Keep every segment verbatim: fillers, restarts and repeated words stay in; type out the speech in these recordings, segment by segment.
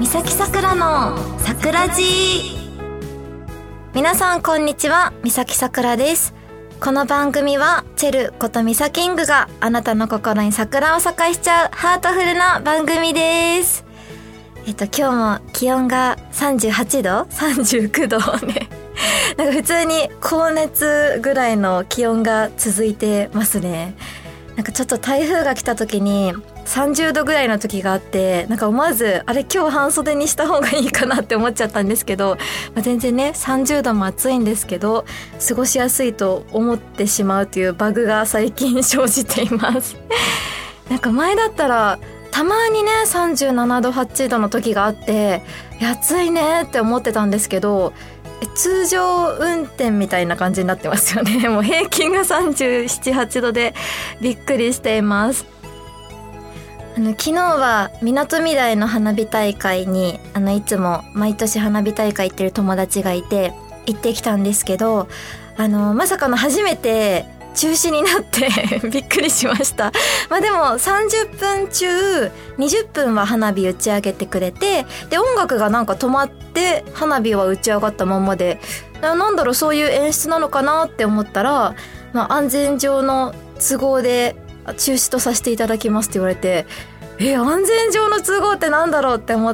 三崎さくらのさくらじ。皆さんこんにちは、三崎さくらです。この番組はチェルことミサキングがあなたの心に桜を咲かしちゃうハートフルな番組です。えっと今日も気温がさんじゅうはちどさんじゅうきゅうどねなんか普通に高熱ぐらいの気温が続いてますね。なんかちょっと台風が来た時にさんじゅうどぐらいの時があって、なんか思わずあれ今日半袖にした方がいいかなって思っちゃったんですけど、まあ、全然ねさんじゅうども暑いんですけど過ごしやすいと思ってしまうというバグが最近生じていますなんか前だったらたまにねさんじゅうななどはちどの時があって暑いねって思ってたんですけど、通常運転みたいな感じになってますよね。もう平均がさんじゅうなな、はちどでびっくりしています。あの昨日はみなとみらいの花火大会にあのいつも毎年花火大会行ってる友達がいて行ってきたんですけど、あのまさかの初めて中止になってびっくりしました。まあでもさんじゅっぷん中にじゅっぷんは花火打ち上げてくれて、で音楽がなんか止まって花火は打ち上がったままで、なんだろうそういう演出なのかなって思ったら、まあ、安全上の都合で中止とさせていただきますって言われて、え安全上の都合ってなんだろうって思って、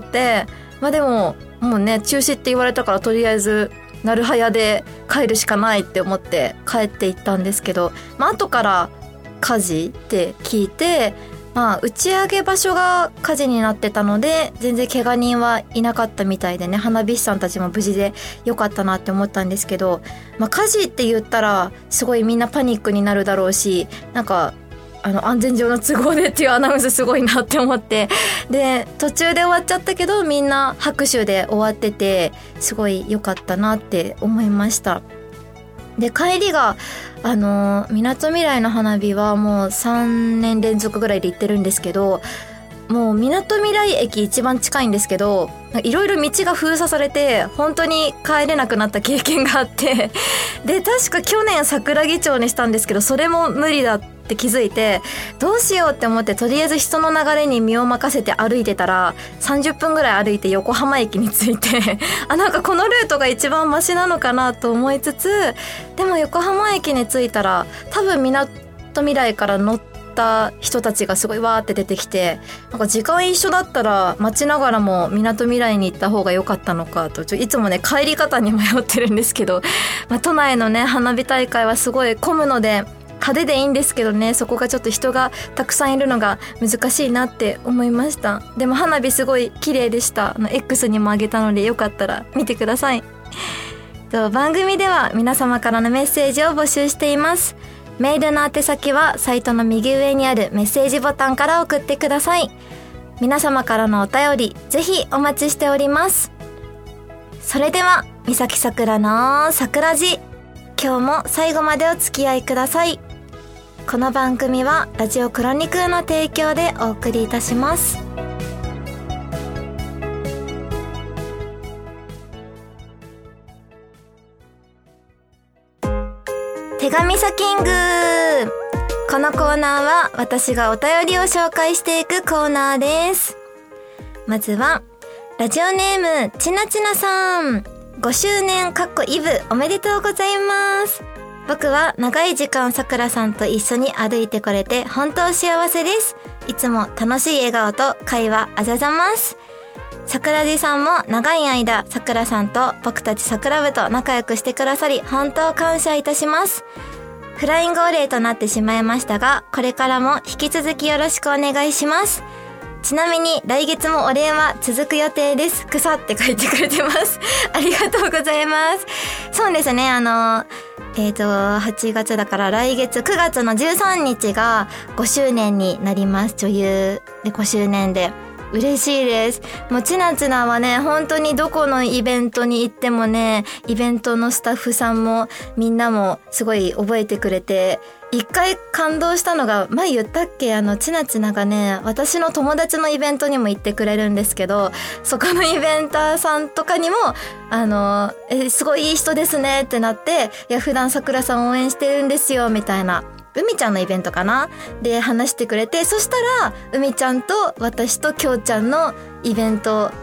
まあでももうね中止って言われたからとりあえずなるはやで帰るしかないって思って帰って行ったんですけど、まあ後から火事って聞いて、まあ打ち上げ場所が火事になってたので全然怪我人はいなかったみたいでね、花火師さんたちも無事でよかったなって思ったんですけど、まあ火事って言ったらすごいみんなパニックになるだろうし、なんかあの安全上の都合でっていうアナウンスすごいなって思って、で途中で終わっちゃったけどみんな拍手で終わっててすごい良かったなって思いました。で帰りがあのみなとみらいの花火はもうさんねん連続ぐらいで行ってるんですけど、もうみなとみらい駅一番近いんですけど、いろいろ道が封鎖されて本当に帰れなくなった経験があってで確か去年桜木町にしたんですけどそれも無理だって気づいて、どうしようって思ってとりあえず人の流れに身を任せて歩いてたらさんじゅっぷんぐらい歩いて横浜駅に着いてあなんかこのルートが一番マシなのかなと思いつつ、でも横浜駅に着いたら多分みなとみらいから乗ってた人たちがすごいわーって出てきて、なんか時間一緒だったら待ちながらもみなとみらいに行った方が良かったのかとちょいつもね帰り方に迷ってるんですけど、まあ、都内のね花火大会はすごい混むので派手でいいんですけどね、そこがちょっと人がたくさんいるのが難しいなって思いました。でも花火すごい綺麗でした。あの X にもあげたのでよかったら見てください。と番組では皆様からのメッセージを募集しています。メールの宛先はサイトの右上にあるメッセージボタンから送ってください。皆様からのお便りぜひお待ちしております。それでは三崎さくらの桜地、今日も最後までお付き合いください。この番組はラジオクロニクルの提供でお送りいたします。手紙サキング。このコーナーは私がお便りを紹介していくコーナーです。まずはラジオネームちなちなさん、ごしゅうねんかっこイブおめでとうございます。僕は長い時間さくらさんと一緒に歩いてこれて本当幸せです。いつも楽しい笑顔と会話あざざます。さくらじさんも長い間さくらさんと僕たちさくら部と仲良くしてくださり本当感謝いたします。フライングお礼となってしまいましたが、これからも引き続きよろしくお願いします。ちなみに来月もお礼は続く予定です。草って書いてくれてますありがとうございます。そうですね、あのえっとはちがつだから来月くがつのじゅうさんにちがごしゅうねんになります。女優でごしゅうねんで嬉しいです。もうちなちなはね本当にどこのイベントに行ってもね、イベントのスタッフさんもみんなもすごい覚えてくれて、一回感動したのが前言ったっけ、あのちなちながね私の友達のイベントにも行ってくれるんですけど、そこのイベンターさんとかにもあのえすごいいい人ですねってなって、いや普段さくらさん応援してるんですよみたいな、海ちゃんのイベントかなで話してくれて、そしたら海ちゃんと私ときょうちゃんのイベント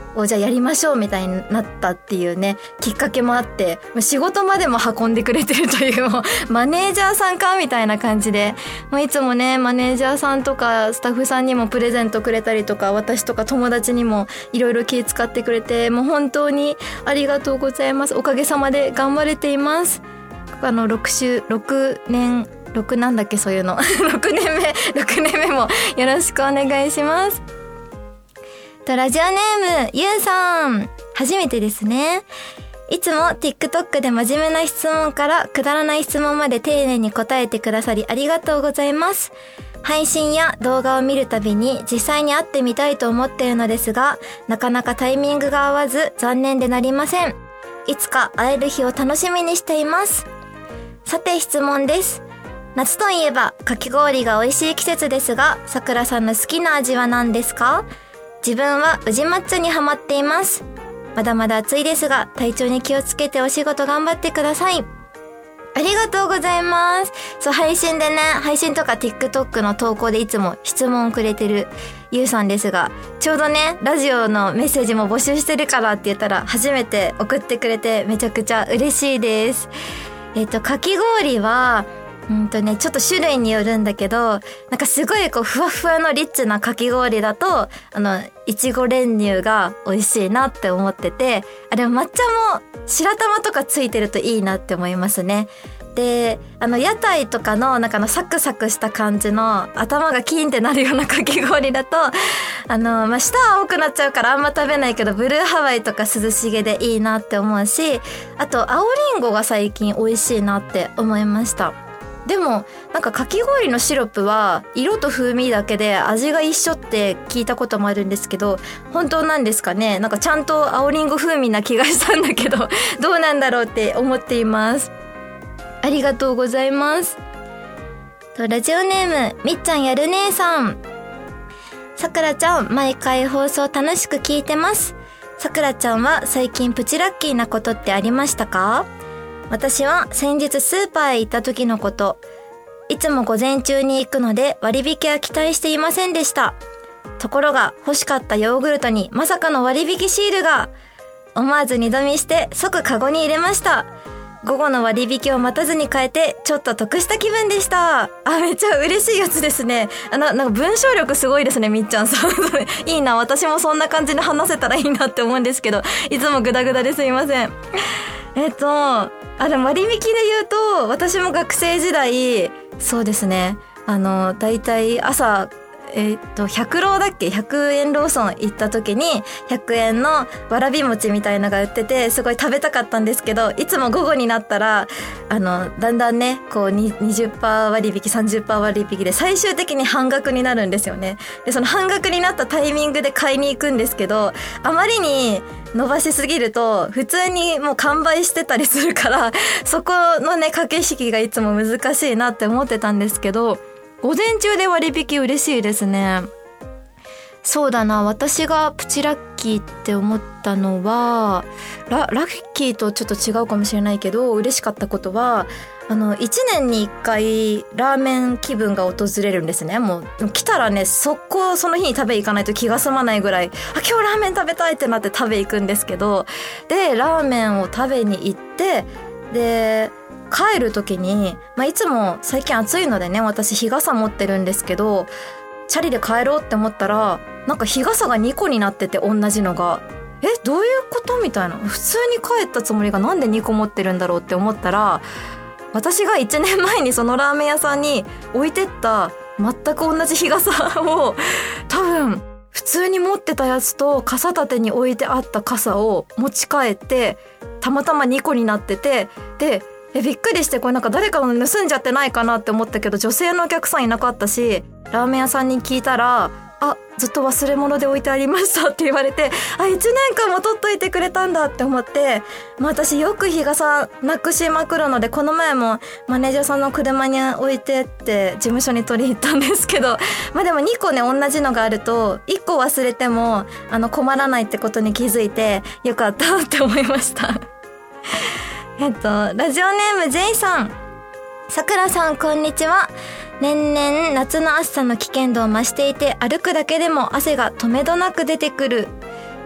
をじゃあやりましょうみたいになったっていうねきっかけもあって、仕事までも運んでくれてるという、もうマネージャーさんかみたいな感じで、もういつもねマネージャーさんとかスタッフさんにもプレゼントくれたりとか、私とか友達にもいろいろ気遣ってくれて、もう本当にありがとうございます。おかげさまで頑張れています。あのろく週ろくねんろくなんだっけそういうのろくねんめろくねんめもよろしくお願いします。とラジオネームゆうさん、初めてですね。いつも TikTok で真面目な質問からくだらない質問まで丁寧に答えてくださりありがとうございます。配信や動画を見るたびに実際に会ってみたいと思っているのですが、なかなかタイミングが合わず残念でなりません。いつか会える日を楽しみにしています。さて質問です。夏といえばかき氷が美味しい季節ですが、さくらさんの好きな味は何ですか？自分は宇治抹茶にハマっています。まだまだ暑いですが体調に気をつけてお仕事頑張ってください。ありがとうございます。そう、配信でね、配信とか TikTok の投稿でいつも質問くれてるゆうさんですが、ちょうどねラジオのメッセージも募集してるからって言ったら初めて送ってくれてめちゃくちゃ嬉しいです。えっとかき氷はうんとね、ちょっと種類によるんだけど、なんかすごいこうふわふわのリッチなかき氷だと、あのいちご練乳が美味しいなって思ってて、あれ抹茶も白玉とかついてるといいなって思いますね。で、あの屋台とかのなんかのサクサクした感じの頭がキーンってなるようなかき氷だと、あのまあ舌は青くなっちゃうからあんま食べないけど、ブルーハワイとか涼しげでいいなって思うし、あと青りんごが最近美味しいなって思いました。でもなんかかき氷のシロップは色と風味だけで味が一緒って聞いたこともあるんですけど、本当なんですかね。なんかちゃんと青りんご風味な気がしたんだけどどうなんだろうって思っています。ありがとうございます。とラジオネームみっちゃんやる姉さん、さくらちゃん毎回放送楽しく聞いてます。さくらちゃんは最近プチラッキーなことってありましたか？私は先日スーパーへ行った時のこと。いつも午前中に行くので割引は期待していませんでした。ところが欲しかったヨーグルトにまさかの割引シールが。思わず二度見して即カゴに入れました。午後の割引を待たずに買えてちょっと得した気分でした。あ、めっちゃ嬉しいやつですね。あな、なんか文章力すごいですね、みっちゃんさん。いいな、私もそんな感じで話せたらいいなって思うんですけど、いつもグダグダですいません。えっとあれ割引で言うと、私も学生時代そうですね、あのだいたい朝えっとひゃくローだっけひゃくえんローソン行った時にひゃくえんのわらび餅みたいのが売ってて、すごい食べたかったんですけど、いつも午後になったらあのだんだんねこう にじゅっパーセント 割引 さんじゅっパーセント 割引で最終的に半額になるんですよね。でその半額になったタイミングで買いに行くんですけど、あまりに伸ばしすぎると普通にもう完売してたりするから、そこのね駆け引きがいつも難しいなって思ってたんですけど、午前中で割引嬉しいですね。そうだな、私がプチラッキーって思ったのは ラ, ラッキーとちょっと違うかもしれないけど、嬉しかったことはあのいちねんにいっかいラーメン気分が訪れるんですね。もう来たらね速攻その日に食べ行かないと気が済まないぐらい、あ今日ラーメン食べたいってなって食べ行くんですけど、でラーメンを食べに行って、で帰る時に、まあ、いつも最近暑いのでね私日傘持ってるんですけど、チャリで帰ろうって思ったらなんか日傘がにこになってて、同じのがえどういうことみたいな、普通に帰ったつもりがなんでにこ持ってるんだろうって思ったら、私がいちねんまえにそのラーメン屋さんに置いてった全く同じ日傘を多分普通に持ってたやつと傘立てに置いてあった傘を持ち帰って、たまたまにこになってて、でえびっくりして、これなんか誰かの盗んじゃってないかなって思ったけど女性のお客さんいなかったし、ラーメン屋さんに聞いたらあずっと忘れ物で置いてありましたって言われて、あいちねんかんも取っといてくれたんだって思って、まあ、私よく日傘なくしまくるので、この前もマネージャーさんの車に置いてって事務所に取りに行ったんですけど、まあでもにこね同じのがあるといっこ忘れてもあの困らないってことに気づいてよかったって思いましたえっとラジオネーム J さん、さくらさんこんにちは。年々夏の暑さの危険度を増していて、歩くだけでも汗が止めどなく出てくる。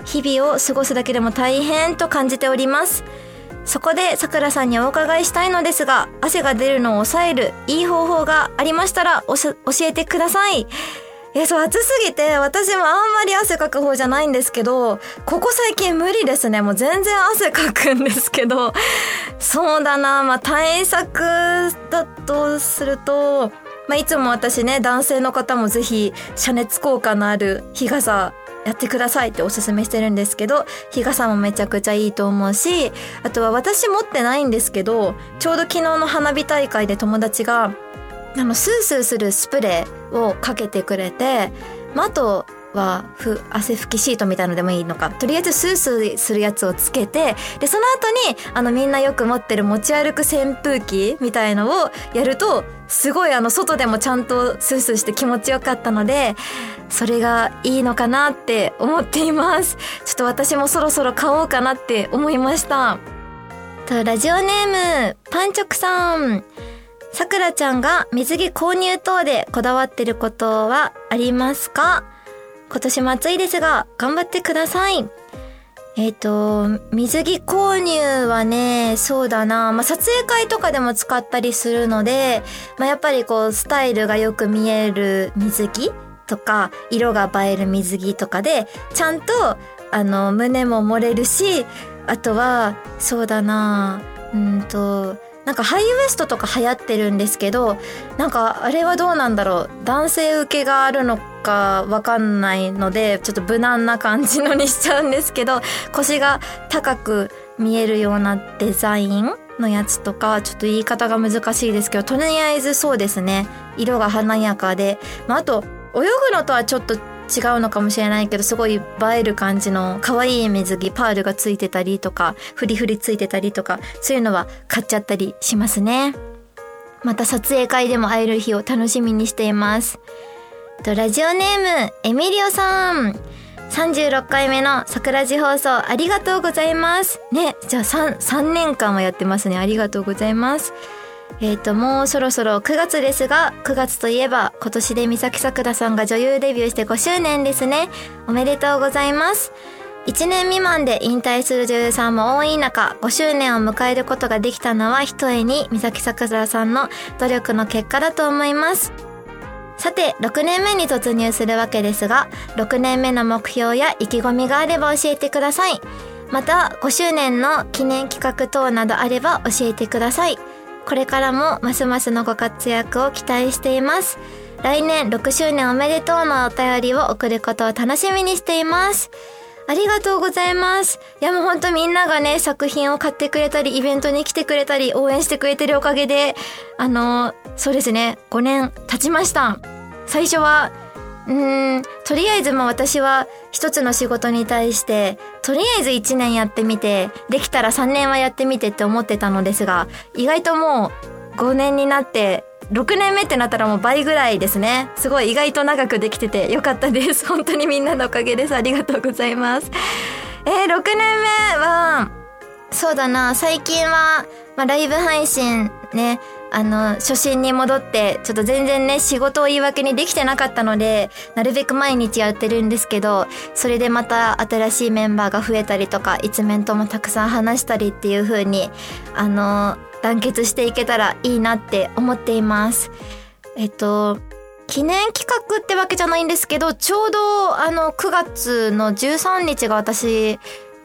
日々を過ごすだけでも大変と感じております。そこでさくらさんにお伺いしたいのですが、汗が出るのを抑えるいい方法がありましたらおし教えてください。え、そう、暑すぎて私もあんまり汗かく方じゃないんですけど、ここ最近無理ですね。もう全然汗かくんですけど、そうだな、まあ対策だとすると、まあいつも私ね、男性の方もぜひ遮熱効果のある日傘やってくださいっておすすめしてるんですけど、日傘もめちゃくちゃいいと思うし、あとは私持ってないんですけど、ちょうど昨日の花火大会で友達があのスースーするスプレーをかけてくれて、まあ、あとはふ汗拭きシートみたいのでもいいのか、とりあえずスースーするやつをつけて、でその後にあのみんなよく持ってる持ち歩く扇風機みたいのをやると、すごいあの外でもちゃんとスースーして気持ちよかったので、それがいいのかなって思っています。ちょっと私もそろそろ買おうかなって思いました。とラジオネームパンチョクさん、さくらちゃんが水着購入等でこだわってることはありますか？今年も暑いですが頑張ってください。えっと、水着購入はね、そうだな、まあ、撮影会とかでも使ったりするので、まあ、やっぱりこうスタイルがよく見える水着とか色が映える水着とかでちゃんとあの胸も漏れるし、あとはそうだな、うんとなんかハイウエストとか流行ってるんですけど、なんかあれはどうなんだろう、男性受けがあるのかわかんないのでちょっと無難な感じのにしちゃうんですけど、腰が高く見えるようなデザインのやつとか、ちょっと言い方が難しいですけど、とりあえずそうですね、色が華やかで、まあ、あと泳ぐのとはちょっと違うのかもしれないけど、すごい映える感じの可愛い水着、パールがついてたりとかフリフリついてたりとか、そういうのは買っちゃったりしますね。また撮影会でも会える日を楽しみにしています。とラジオネームエミリオさん、さんじゅうろっかいめの桜地放送ありがとうございますね。じゃあ 3, 3年間はやってますね。ありがとうございます。えっともうそろそろくがつですが、くがつといえば今年で三崎さくらさんが女優デビューしてごしゅうねんですね。おめでとうございます。いちねん未満で引退する女優さんも多い中、ごしゅうねんを迎えることができたのはひとえに三崎さくらさんの努力の結果だと思います。さてろくねんめに突入するわけですが、ろくねんめの目標や意気込みがあれば教えてください。またごしゅうねんの記念企画等などあれば教えてください。これからもますますのご活躍を期待しています。来年ろくしゅうねんおめでとうのお便りを送ることを楽しみにしています。ありがとうございます。いやもうほんとみんながね、作品を買ってくれたりイベントに来てくれたり応援してくれてるおかげで、あのそうですね、ごねん経ちました。最初はうーんとりあえずもう私は一つの仕事に対してとりあえずいちねんやってみて、できたらさんねんはやってみてって思ってたのですが、意外ともうごねんになってろくねんめってなったらもう倍ぐらいですね。すごい意外と長くできててよかったです。本当にみんなのおかげです。ありがとうございます。えー、ろくねんめはそうだな、最近は、まあ、ライブ配信ね、あの初心に戻ってちょっと全然ね仕事を言い訳にできてなかったので、なるべく毎日やってるんですけど、それでまた新しいメンバーが増えたりとか、一面ともたくさん話したりっていう風にあの団結していけたらいいなって思っています。えっと記念企画ってわけじゃないんですけど、ちょうどあのくがつのじゅうさんにちが私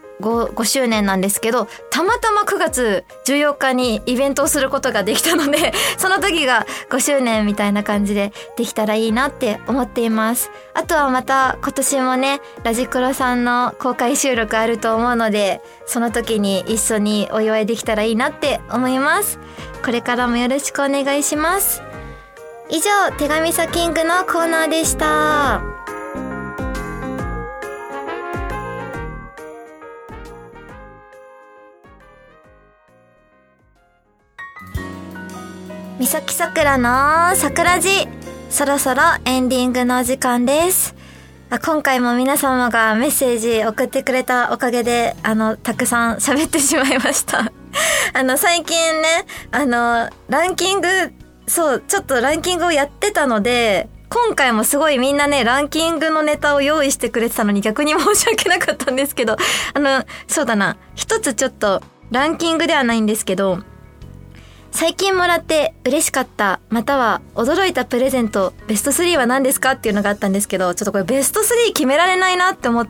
5, 5周年なんですけど、たまたまくがつじゅうよっかにイベントをすることができたので、その時がごしゅうねんみたいな感じでできたらいいなって思っています。あとはまた今年もね、ラジクロさんの公開収録あると思うので、その時に一緒にお祝いできたらいいなって思います。これからもよろしくお願いします。以上、手紙サキングのコーナーでした。三崎さくらの桜地、そろそろエンディングのお時間です。あ、今回も皆様がメッセージ送ってくれたおかげで、あのたくさん喋ってしまいましたあの最近ね、あのランキング、そうちょっとランキングをやってたので、 今回もすごいみんなね、ランキングのネタを用意してくれてたのに逆に申し訳なかったんですけど、あの、そうだな、一つちょっとランキングではないんですけど、最近もらって嬉しかったまたは驚いたプレゼントベストスリーは何ですかっていうのがあったんですけど、ちょっとこれベストスリー決められないなって思って、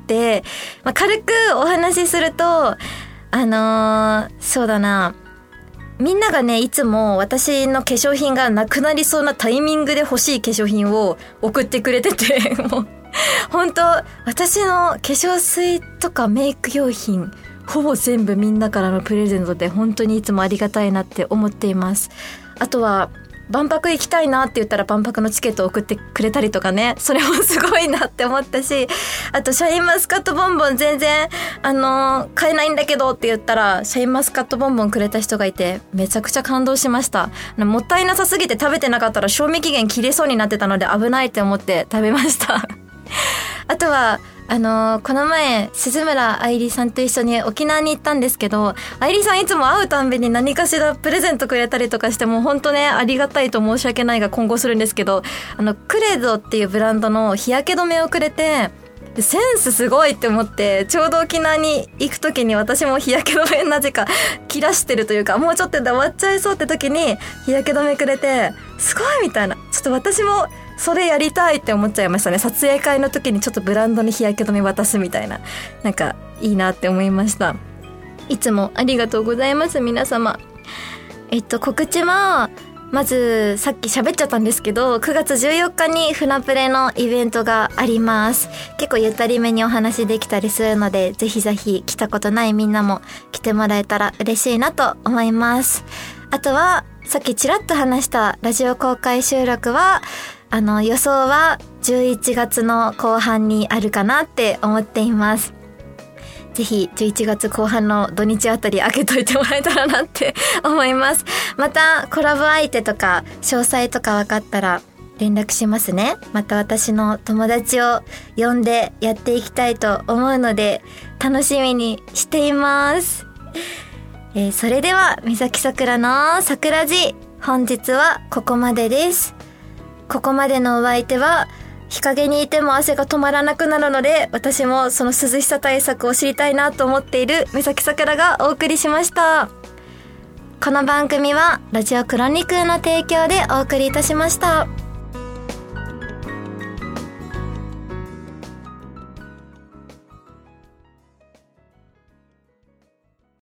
まあ、軽くお話しすると、あのー、そうだな、みんながね、いつも私の化粧品がなくなりそうなタイミングで欲しい化粧品を送ってくれててもう本当私の化粧水とかメイク用品ほぼ全部みんなからのプレゼントで本当にいつもありがたいなって思っています。あとは万博行きたいなって言ったら万博のチケットを送ってくれたりとかね、それもすごいなって思ったし、あとシャインマスカットボンボン全然あのー、買えないんだけどって言ったらシャインマスカットボンボンくれた人がいてめちゃくちゃ感動しました。もったいなさすぎて食べてなかったら賞味期限切れそうになってたので危ないって思って食べましたあとはあのー、この前鈴村愛理さんと一緒に沖縄に行ったんですけど、愛理さんいつも会うたんびに何かしらプレゼントくれたりとかしても本当ねありがたいと申し訳ないが今後するんですけど、あのクレドっていうブランドの日焼け止めをくれて、でセンスすごいって思って、ちょうど沖縄に行く時に私も日焼け止めなぜか切らしてるというか、もうちょっとで終わっちゃいそうって時に日焼け止めくれてすごいみたいな、ちょっと私もそれやりたいって思っちゃいましたね。撮影会の時にちょっとブランドに日焼け止め渡すみたいな、なんかいいなって思いました。いつもありがとうございます皆様。えっと告知はまずさっき喋っちゃったんですけど、くがつじゅうよっかに船プレのイベントがあります。結構ゆったりめにお話できたりするので、ぜひぜひ来たことないみんなも来てもらえたら嬉しいなと思います。あとはさっきちらっと話したラジオ公開収録はあの予想はじゅういちがつの後半にあるかなって思っています。ぜひじゅういちがつこう半の土日あたり開けといてもらえたらなって思います。またコラボ相手とか詳細とか分かったら連絡しますね。また私の友達を呼んでやっていきたいと思うので楽しみにしています。えー、それでは三崎さくらの桜寺、本日はここまでです。ここまでのお相手は日陰にいても汗が止まらなくなるので、私もその涼しさ対策を知りたいなと思っている三崎さくらがお送りしました。この番組はラジオクロニクルの提供でお送りいたしました。